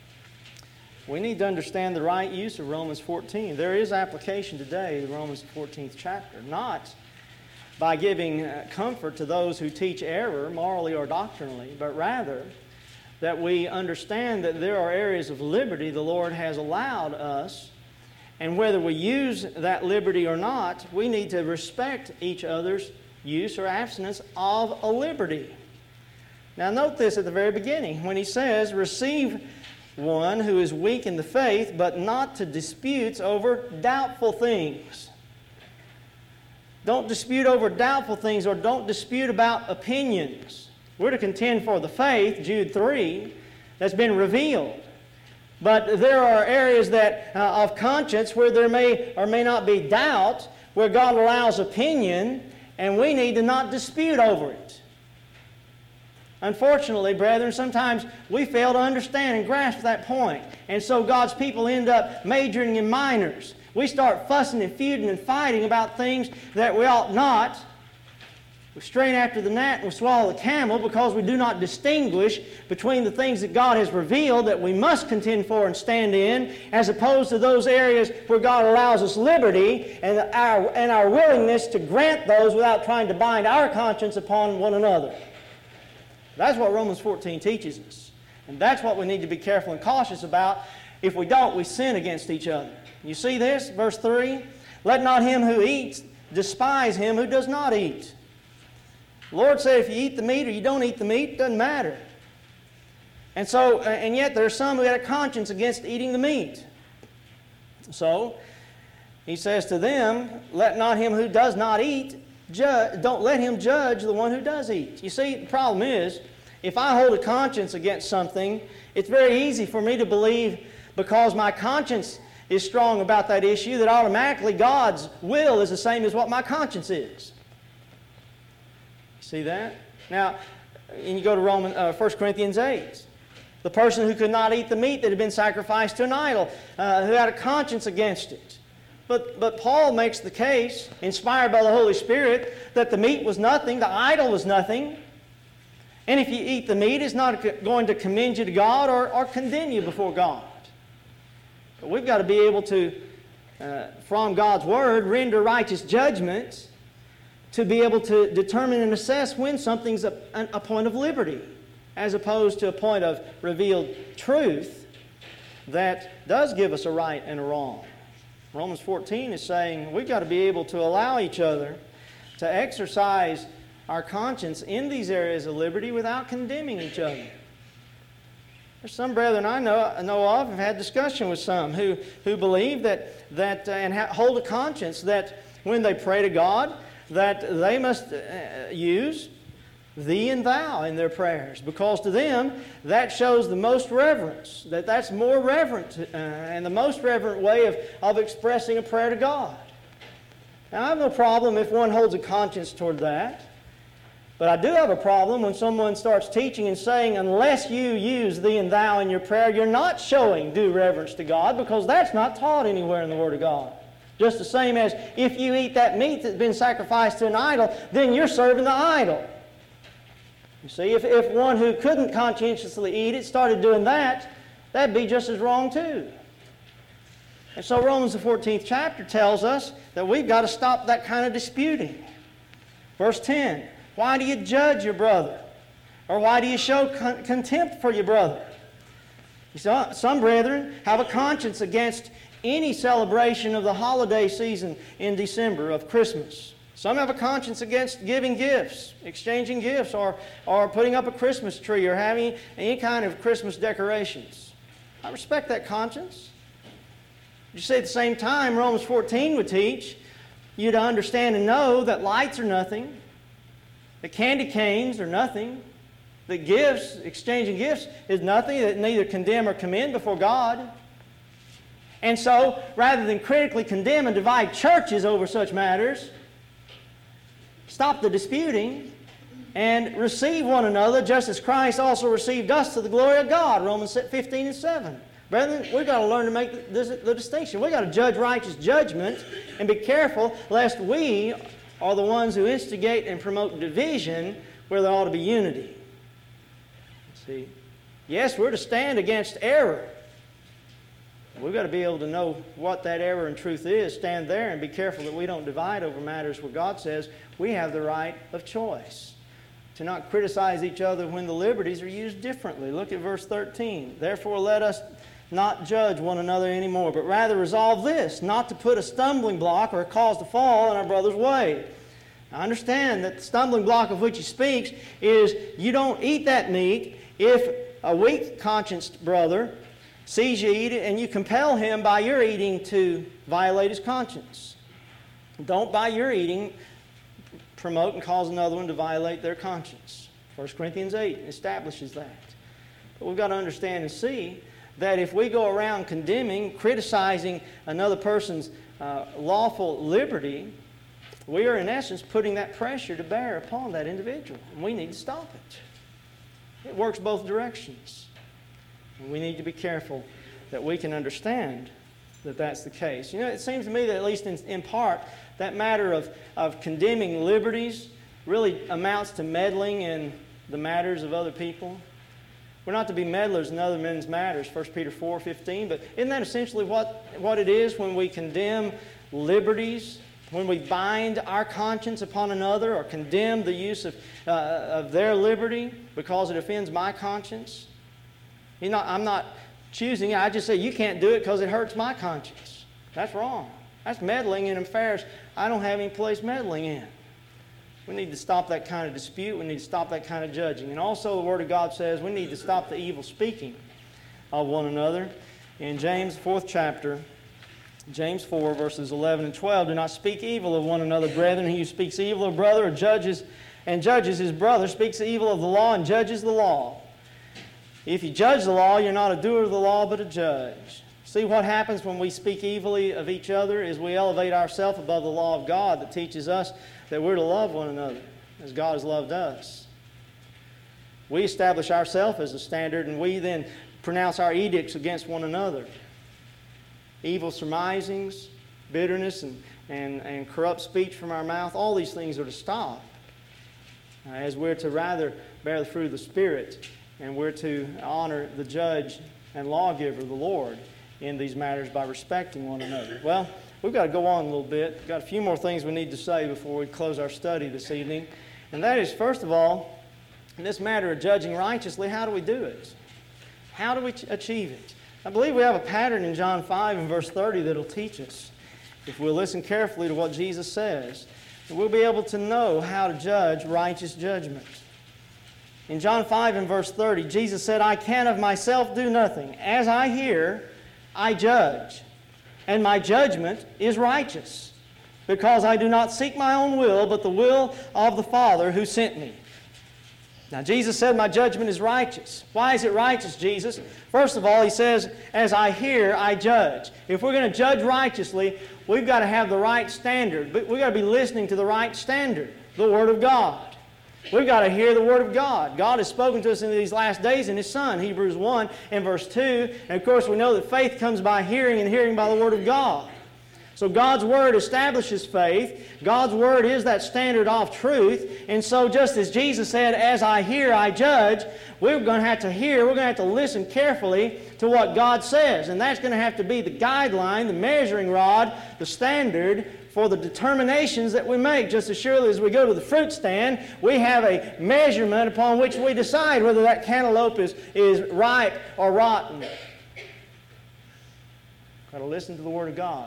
We need to understand the right use of Romans fourteen. There is application today to Romans fourteenth chapter, not by giving comfort to those who teach error morally or doctrinally, but rather that we understand that there are areas of liberty the Lord has allowed us, and whether we use that liberty or not, we need to respect each other's use or abstinence of a liberty. Now note this at the very beginning when he says, "Receive one who is weak in the faith, but not to disputes over doubtful things." Don't dispute over doubtful things, or don't dispute about opinions. We're to contend for the faith, Jude three, that's been revealed. But there are areas that uh, of conscience where there may or may not be doubt, where God allows opinion, and we need to not dispute over it. Unfortunately, brethren, sometimes we fail to understand and grasp that point. And so God's people end up majoring in minors. We start fussing and feuding and fighting about things that we ought not. We strain after the gnat and we swallow the camel because we do not distinguish between the things that God has revealed that we must contend for and stand in, as opposed to those areas where God allows us liberty and our, and our willingness to grant those without trying to bind our conscience upon one another. That's what Romans fourteen teaches us. And that's what we need to be careful and cautious about. If we don't, we sin against each other. You see this? Verse three, "Let not him who eats despise him who does not eat." The Lord said if you eat the meat or you don't eat the meat, it doesn't matter. And so, and yet there are some who had a conscience against eating the meat. So, He says to them, let not him who does not eat, ju- don't let him judge the one who does eat. You see, the problem is, if I hold a conscience against something, it's very easy for me to believe, because my conscience is strong about that issue, that automatically God's will is the same as what my conscience is. See that? Now, and you go to Roman, uh, First Corinthians eight. The person who could not eat the meat that had been sacrificed to an idol, uh, who had a conscience against it. But, but Paul makes the case, inspired by the Holy Spirit, that the meat was nothing, the idol was nothing. And if you eat the meat, it's not going to commend you to God or, or condemn you before God. But we've got to be able to, uh, from God's Word, render righteous judgments to be able to determine and assess when something's a, a point of liberty, as opposed to a point of revealed truth that does give us a right and a wrong. Romans fourteen is saying we've got to be able to allow each other to exercise our conscience in these areas of liberty without condemning each other. There's some brethren I know, know of, have had discussion with some who, who believe that, that uh, and ha- hold a conscience that when they pray to God, that they must uh, use thee and thou in their prayers, because to them that shows the most reverence, that that's more reverent uh, and the most reverent way of, of expressing a prayer to God. Now, I have no problem if one holds a conscience toward that, but I do have a problem when someone starts teaching and saying, unless you use thee and thou in your prayer, you're not showing due reverence to God, because that's not taught anywhere in the Word of God. Just the same as if you eat that meat that's been sacrificed to an idol, then you're serving the idol. You see, if, if one who couldn't conscientiously eat it started doing that, that'd be just as wrong too. And so Romans the fourteenth chapter tells us that we've got to stop that kind of disputing. Verse ten, why do you judge your brother? Or why do you show con- contempt for your brother? You see, some brethren have a conscience against any celebration of the holiday season in December of Christmas. Some have a conscience against giving gifts, exchanging gifts, or, or putting up a Christmas tree, or having any kind of Christmas decorations. I respect that conscience. You see, at the same time, Romans fourteen would teach you to understand and know that lights are nothing, that candy canes are nothing, that gifts, exchanging gifts, is nothing, that neither condemn or commend before God. And so, rather than critically condemn and divide churches over such matters, stop the disputing and receive one another just as Christ also received us to the glory of God. Romans fifteen and seven. Brethren, we've got to learn to make the, the, the distinction. We've got to judge righteous judgment and be careful lest we are the ones who instigate and promote division where there ought to be unity. See, yes, we're to stand against error. We've got to be able to know what that error and truth is, stand there and be careful that we don't divide over matters where God says we have the right of choice. To not criticize each other when the liberties are used differently. Look at verse thirteen. Therefore let us not judge one another anymore, but rather resolve this, not to put a stumbling block or a cause to fall in our brother's way. I understand that the stumbling block of which he speaks is you don't eat that meat if a weak conscienced brother sees you eat it and you compel him by your eating to violate his conscience. Don't by your eating promote and cause another one to violate their conscience. First Corinthians eight establishes that. But we've got to understand and see that if we go around condemning, criticizing another person's uh, lawful liberty, we are in essence putting that pressure to bear upon that individual. And we need to stop it. It works both directions. And we need to be careful that we can understand that that's the case. You know, it seems to me that at least in, in part, that matter of, of condemning liberties really amounts to meddling in the matters of other people. We're not to be meddlers in other men's matters, First Peter four fifteen, but isn't that essentially what, what it is when we condemn liberties, when we bind our conscience upon another or condemn the use of, uh, of their liberty because it offends my conscience? You know, I'm not choosing it. I just say you can't do it because it hurts my conscience. That's wrong. That's meddling in affairs I don't have any place meddling in. We need to stop that kind of dispute. We need to stop that kind of judging. And also the Word of God says we need to stop the evil speaking of one another. In James, fourth chapter, James four, verses eleven and twelve, do not speak evil of one another, brethren. He who speaks evil of brother or judges and judges his brother speaks evil of the law and judges the law. If you judge the law, you're not a doer of the law, but a judge. See, what happens when we speak evilly of each other is we elevate ourselves above the law of God that teaches us that we're to love one another as God has loved us. We establish ourselves as a standard, and we then pronounce our edicts against one another. Evil surmisings, bitterness, and, and, and corrupt speech from our mouth, all these things are to stop, uh, as we're to rather bear the fruit of the Spirit, and we're to honor the judge and lawgiver, the Lord, in these matters by respecting one another. Well, we've got to go on a little bit. We've got a few more things we need to say before we close our study this evening. And that is, first of all, in this matter of judging righteously, how do we do it? How do we achieve it? I believe we have a pattern in John five and verse thirty that will teach us. If we'll listen carefully to what Jesus says, we'll be able to know how to judge righteous judgment. In John five and verse thirty, Jesus said, I can of myself do nothing. As I hear, I judge, and my judgment is righteous, because I do not seek my own will, but the will of the Father who sent me. Now, Jesus said, my judgment is righteous. Why is it righteous, Jesus? First of all, He says, as I hear, I judge. If we're going to judge righteously, we've got to have the right standard. We've got to be listening to the right standard, the Word of God. We've got to hear the Word of God. God has spoken to us in these last days in His Son, Hebrews one and verse two. And of course, we know that faith comes by hearing, and hearing by the Word of God. So God's Word establishes faith. God's Word is that standard of truth. And so just as Jesus said, as I hear, I judge, we're going to have to hear, we're going to have to listen carefully to what God says. And that's going to have to be the guideline, the measuring rod, the standard for the determinations that we make. Just as surely as we go to the fruit stand, we have a measurement upon which we decide whether that cantaloupe is, is ripe or rotten. Got to listen to the Word of God.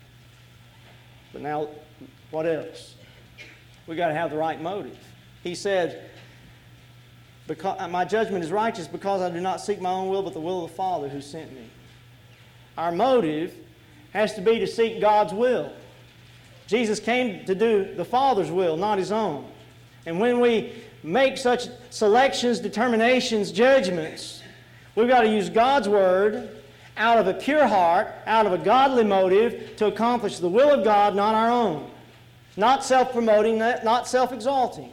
But now, what else? We've got to have the right motive. He said, because, my judgment is righteous because I do not seek my own will, but the will of the Father who sent me. Our motive has to be to seek God's will. Jesus came to do the Father's will, not His own. And when we make such selections, determinations, judgments, we've got to use God's Word out of a pure heart, out of a godly motive, to accomplish the will of God, not our own. Not self-promoting, not self-exalting,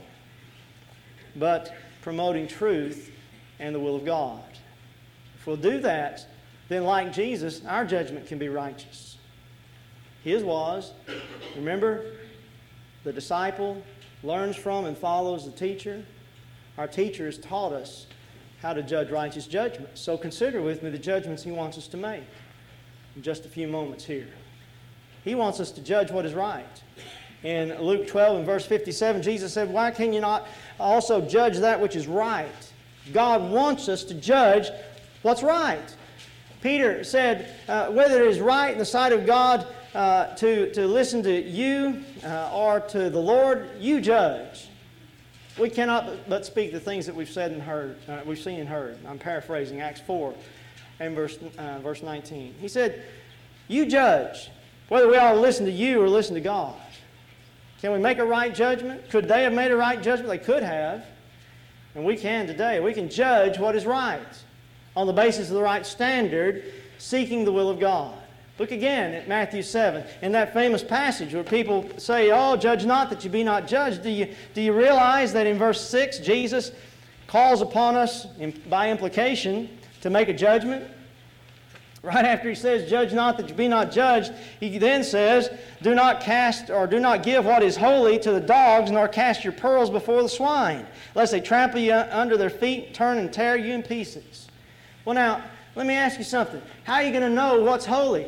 but promoting truth and the will of God. If we'll do that, then like Jesus, our judgment can be righteous. His was. Remember, the disciple learns from and follows the teacher. Our teacher has taught us how to judge righteous judgment. So consider with me the judgments He wants us to make in just a few moments here. He wants us to judge what is right. In Luke twelve and verse fifty-seven, Jesus said, why can you not also judge that which is right? God wants us to judge what's right. Peter said, uh, whether it is right in the sight of God uh, to, to listen to you uh, or to the Lord, you judge. We cannot but speak the things that we've said and heard, uh, we've seen and heard. I'm paraphrasing Acts four and verse, uh, verse nineteen. He said, you judge whether we ought to listen to you or listen to God. Can we make a right judgment? Could they have made a right judgment? They could have. And we can today. We can judge what is right on the basis of the right standard, seeking the will of God. Look again at Matthew seven, in that famous passage where people say, oh, judge not that you be not judged. Do you, do you realize that in verse six, Jesus calls upon us, in, by implication, to make a judgment? Right after He says, judge not that you be not judged, He then says, do not cast or do not give what is holy to the dogs, nor cast your pearls before the swine, lest they trample you under their feet, turn and tear you in pieces. Well now, let me ask you something. How are you going to know what's holy?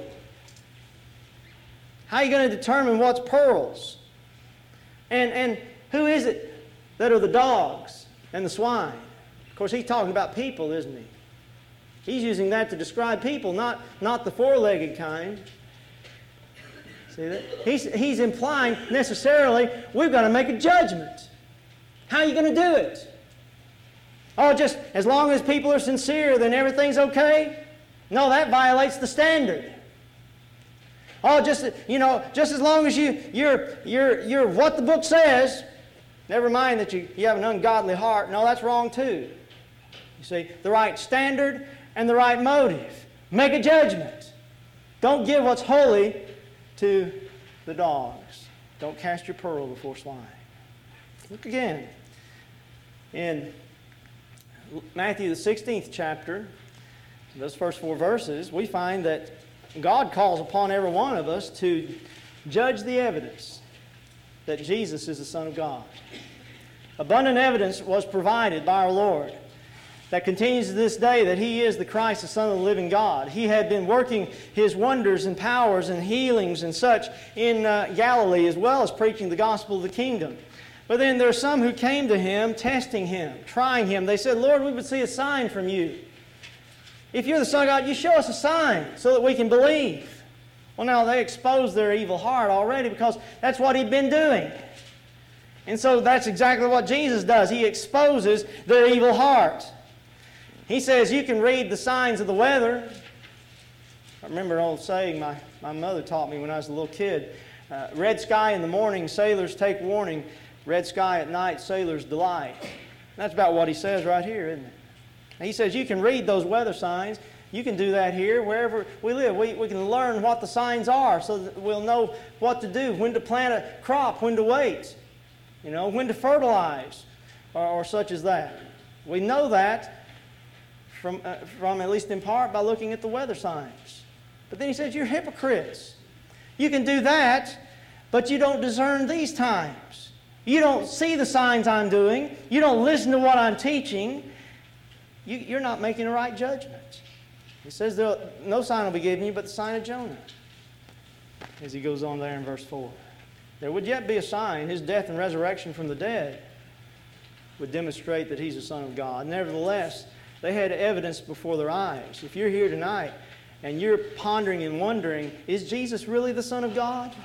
How are you going to determine what's pearls? And, and who is it that are the dogs and the swine? Of course, He's talking about people, isn't He? He's using that to describe people, not, not the four-legged kind. See that? He's, he's implying necessarily we've got to make a judgment. How are you going to do it? Oh, just as long as people are sincere, then everything's okay? No, that violates the standard. Oh, just, you know, just as long as you, you're, you're, you're what the book says, never mind that you, you have an ungodly heart. No, that's wrong too. You see, the right standard and the right motive. Make a judgment. Don't give what's holy to the dogs. Don't cast your pearl before swine. Look again in Matthew the sixteenth chapter, those first four verses, we find that God calls upon every one of us to judge the evidence that Jesus is the Son of God. Abundant evidence was provided by our Lord that continues to this day that He is the Christ, the Son of the living God. He had been working His wonders and powers and healings and such in uh, Galilee, as well as preaching the gospel of the kingdom. But then there are some who came to Him, testing Him, trying Him. They said, Lord, we would see a sign from You. If You're the Son of God, You show us a sign so that we can believe. Well, now they exposed their evil heart already, because that's what He'd been doing. And so that's exactly what Jesus does. He exposes their evil heart. He says, you can read the signs of the weather. I remember an old saying my, my mother taught me when I was a little kid. Uh, red sky in the morning, sailors take warning. Red sky at night, sailors delight. That's about what he says right here, isn't it? He says you can read those weather signs. You can do that here, wherever we live. We, we can learn what the signs are so that we'll know what to do, when to plant a crop, when to wait, you know, when to fertilize, or, or such as that. We know that from, uh, from, at least in part, by looking at the weather signs. But then he says, you're hypocrites. You can do that, but you don't discern these times. You don't see the signs I'm doing. You don't listen to what I'm teaching. You, you're not making a right judgment. He says, no sign will be given you but the sign of Jonah. As he goes on there in verse four. There would yet be a sign. His death and resurrection from the dead would demonstrate that He's the Son of God. Nevertheless, they had evidence before their eyes. If you're here tonight and you're pondering and wondering, is Jesus really the Son of God?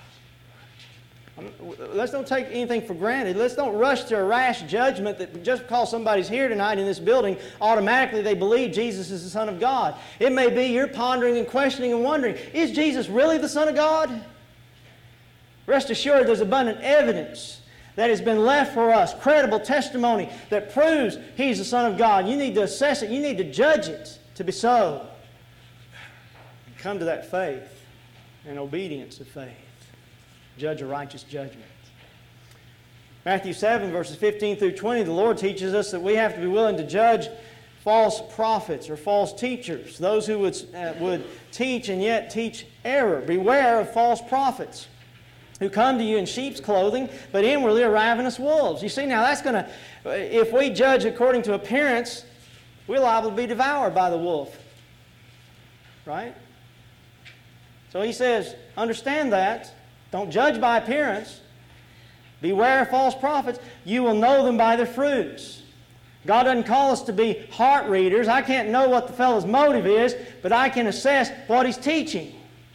Let's don't take anything for granted. Let's don't rush to a rash judgment that just because somebody's here tonight in this building, automatically they believe Jesus is the Son of God. It may be you're pondering and questioning and wondering, is Jesus really the Son of God? Rest assured, there's abundant evidence that has been left for us, credible testimony that proves He's the Son of God. You need to assess it. You need to judge it to be so. And come to that faith and obedience of faith. Judge a righteous judgment. Matthew seven, verses fifteen through twenty, the Lord teaches us that we have to be willing to judge false prophets or false teachers, those who would, uh, would teach and yet teach error. Beware of false prophets who come to you in sheep's clothing, but inwardly are ravenous wolves. You see, now that's going to, if we judge according to appearance, we're liable to be devoured by the wolf. Right? So he says, understand that. Don't judge by appearance. Beware of false prophets. You will know them by their fruits. God doesn't call us to be heart readers. I can't know what the fellow's motive is, but I can assess what he's teaching.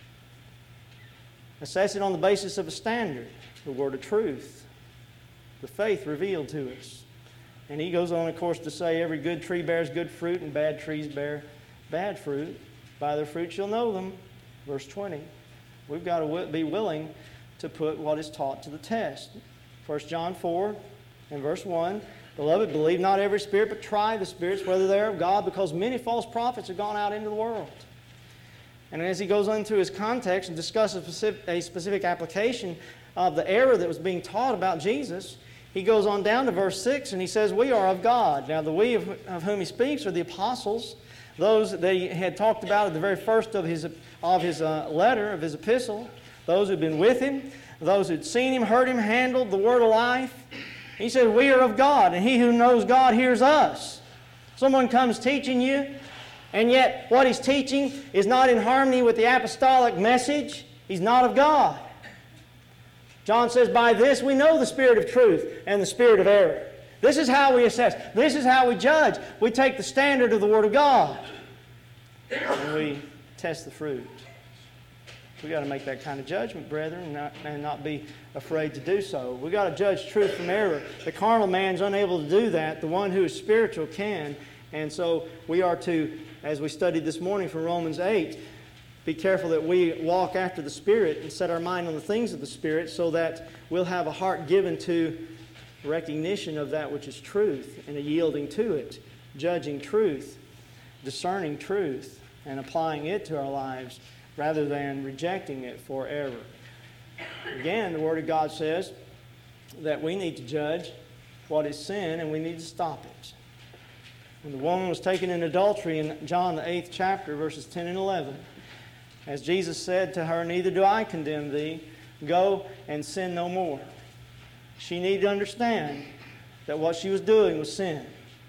Assess it on the basis of a standard, the word of truth, the faith revealed to us. And he goes on, of course, to say every good tree bears good fruit and bad trees bear bad fruit. By their fruits you'll know them. Verse twenty. We've got to be willing to put what is taught to the test. First John four and verse one. Beloved, believe not every spirit, but try the spirits whether they are of God, because many false prophets have gone out into the world. And as he goes into his context and discusses a specific, a specific application of the error that was being taught about Jesus, he goes on down to verse six and he says, we are of God. Now the we of, of whom he speaks are the apostles, those that he had talked about at the very first of his, of his uh, letter, of his epistle, those who had been with him, those who had seen him, heard him, handled the word of life. He said, we are of God, and he who knows God hears us. Someone comes teaching you, and yet what he's teaching is not in harmony with the apostolic message. He's not of God. John says, by this we know the spirit of truth and the spirit of error. This is how we assess. This is how we judge. We take the standard of the Word of God, and we test the fruit. We've got to make that kind of judgment, brethren, and not, and not be afraid to do so. We've got to judge truth from error. The carnal man's unable to do that. The one who is spiritual can. And so we are to, as we studied this morning from Romans eight, be careful that we walk after the Spirit and set our mind on the things of the Spirit so that we'll have a heart given to recognition of that which is truth and a yielding to it, judging truth, discerning truth, and applying it to our lives rather than rejecting it for error. Again, the Word of God says that we need to judge what is sin and we need to stop it. When the woman was taken in adultery in John the eighth chapter, verses ten and eleven, as Jesus said to her, "Neither do I condemn thee. Go and sin no more." She needed to understand that what she was doing was sin.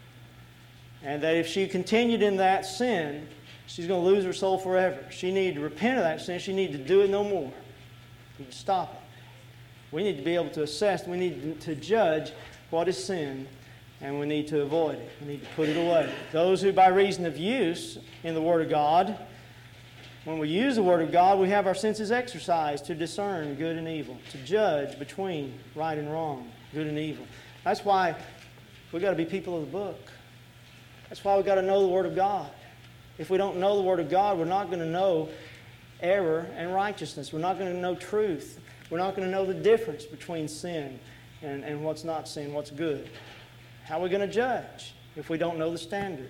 And that if she continued in that sin, she's going to lose her soul forever. She needed to repent of that sin. She needed to do it no more. We need to stop it. We need to be able to assess. We need to judge what is sin, and we need to avoid it. We need to put it away. Those who by reason of use in the Word of God, when we use the Word of God, we have our senses exercised to discern good and evil, to judge between right and wrong, good and evil. That's why we've got to be people of the book. That's why we've got to know the Word of God. If we don't know the Word of God, we're not going to know error and righteousness. We're not going to know truth. We're not going to know the difference between sin and, and what's not sin, what's good. How are we going to judge if we don't know the standard?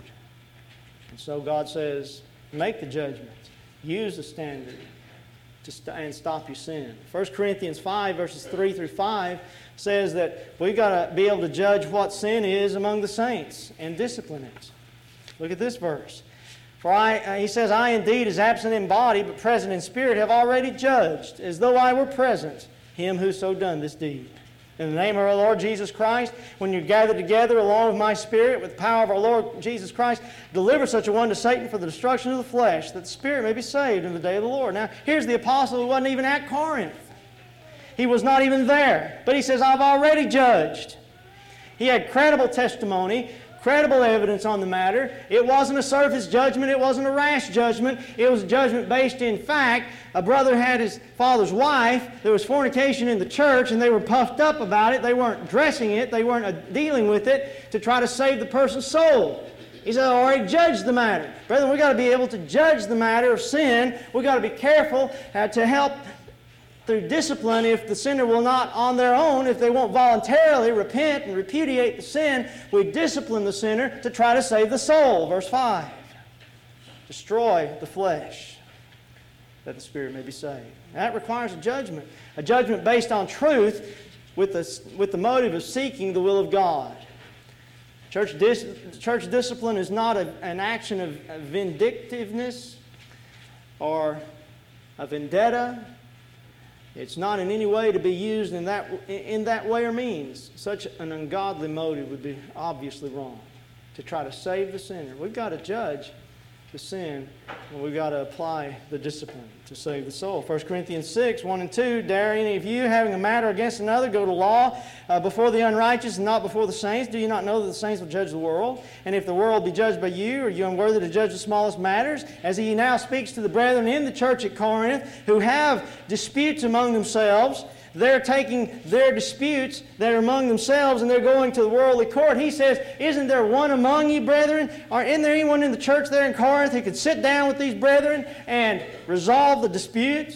And so God says, make the judgment. Use the standard to st- and stop your sin. First Corinthians five, verses three through five says that we've got to be able to judge what sin is among the saints and discipline it. Look at this verse. For I, uh, he says, I indeed, as absent in body, but present in spirit, have already judged, as though I were present, him who so done this deed. In the name of our Lord Jesus Christ, when you gather together along with my Spirit, with the power of our Lord Jesus Christ, deliver such a one to Satan for the destruction of the flesh, that the Spirit may be saved in the day of the Lord. Now, here's the apostle who wasn't even at Corinth. He was not even there. But he says, I've already judged. He had credible testimony, credible evidence on the matter. It wasn't a surface judgment. It wasn't a rash judgment. It was a judgment based in fact. A brother had his father's wife. There was fornication in the church, and they were puffed up about it. They weren't addressing it. They weren't uh, dealing with it to try to save the person's soul. He said, I already judged the matter. Brethren, we've got to be able to judge the matter of sin. We've got to be careful uh, to help through discipline if the sinner will not on their own, if they won't voluntarily repent and repudiate the sin, we discipline the sinner to try to save the soul. Verse five. Destroy the flesh, that the spirit may be saved. That requires a judgment. A judgment based on truth with the, with the motive of seeking the will of God. Church, dis, church discipline is not a, an action of, of vindictiveness or a vendetta. It's not in any way to be used in that, in that way or means. Such an ungodly motive would be obviously wrong. To try to save the sinner. We've got to judge the sin, and we've got to apply the discipline to save the soul. First Corinthians six, one and two, dare any of you, having a matter against another, go to law uh, before the unrighteous and not before the saints? Do you not know that the saints will judge the world? And if the world be judged by you, are you unworthy to judge the smallest matters? As he now speaks to the brethren in the church at Corinth, who have disputes among themselves, they're taking their disputes that are among themselves and they're going to the worldly court. He says, isn't there one among you, brethren? Or isn't there anyone in the church there in Corinth who could sit down with these brethren and resolve the disputes?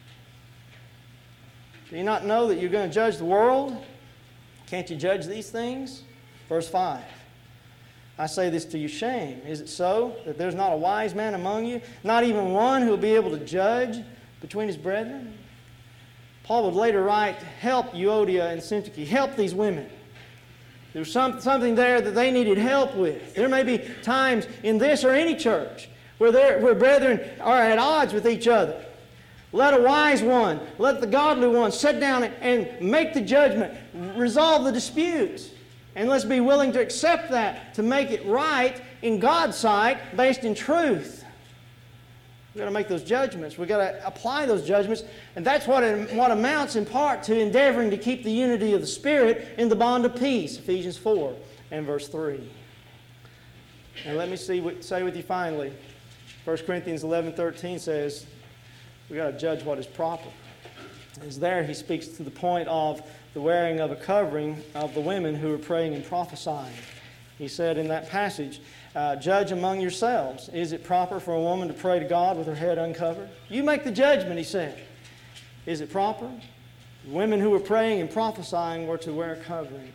Do you not know that you're going to judge the world? Can't you judge these things? Verse five. I say this to your shame. Is it so that there's not a wise man among you, not even one who will be able to judge between his brethren? Paul would later write, help Euodia and Syntyche. Help these women. There was some, something there that they needed help with. There may be times in this or any church where, where brethren are at odds with each other. Let a wise one, let the godly one sit down and make the judgment, resolve the disputes. And let's be willing to accept that, to make it right in God's sight, based in truth. We've got to make those judgments. We've got to apply those judgments. And that's what, it, what amounts in part to endeavoring to keep the unity of the Spirit in the bond of peace. Ephesians four and verse three. And let me see what, say with you finally. First Corinthians eleven thirteen says, we've got to judge what is proper. As there he speaks to the point of the wearing of a covering of the women who were praying and prophesying. He said in that passage, Uh, judge among yourselves. Is it proper for a woman to pray to God with her head uncovered? You make the judgment, he said. Is it proper? Women who were praying and prophesying were to wear a covering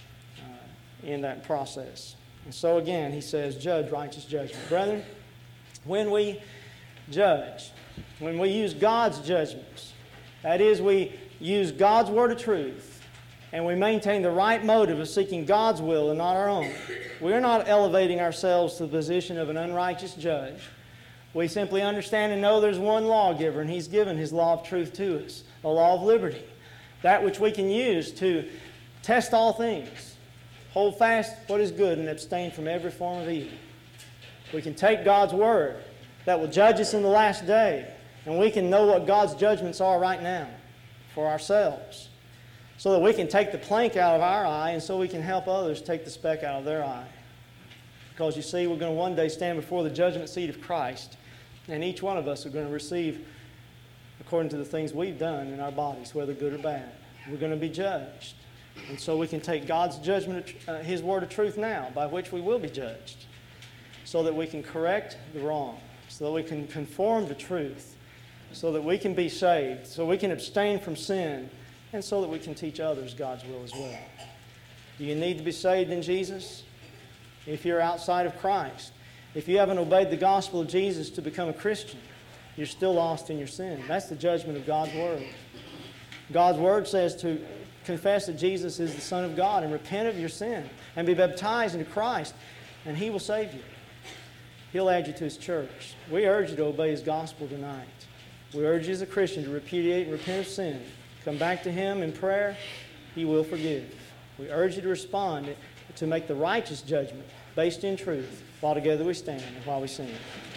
uh, in that process. And so again, he says, judge righteous judgment. Brethren, when we judge, when we use God's judgments, that is, we use God's word of truth, and we maintain the right motive of seeking God's will and not our own, we're not elevating ourselves to the position of an unrighteous judge. We simply understand and know there's one lawgiver, and He's given His law of truth to us, a law of liberty, that which we can use to test all things, hold fast what is good, and abstain from every form of evil. We can take God's word that will judge us in the last day, and we can know what God's judgments are right now for ourselves, so that we can take the plank out of our eye, and so we can help others take the speck out of their eye. Because you see, we're going to one day stand before the judgment seat of Christ, and each one of us are going to receive according to the things we've done in our bodies, whether good or bad. We're going to be judged. And so we can take God's judgment, uh, His word of truth now, by which we will be judged, so that we can correct the wrong, so that we can conform to truth, so that we can be saved, so we can abstain from sin, and so that we can teach others God's will as well. Do you need to be saved in Jesus? If you're outside of Christ, if you haven't obeyed the gospel of Jesus to become a Christian, you're still lost in your sin. That's the judgment of God's word. God's word says to confess that Jesus is the Son of God and repent of your sin and be baptized into Christ, and He will save you. He'll add you to His church. We urge you to obey His gospel tonight. We urge you as a Christian to repudiate and repent of sin. Come back to Him in prayer. He will forgive. We urge you to respond to make the righteous judgment based in truth while together we stand and while we sing.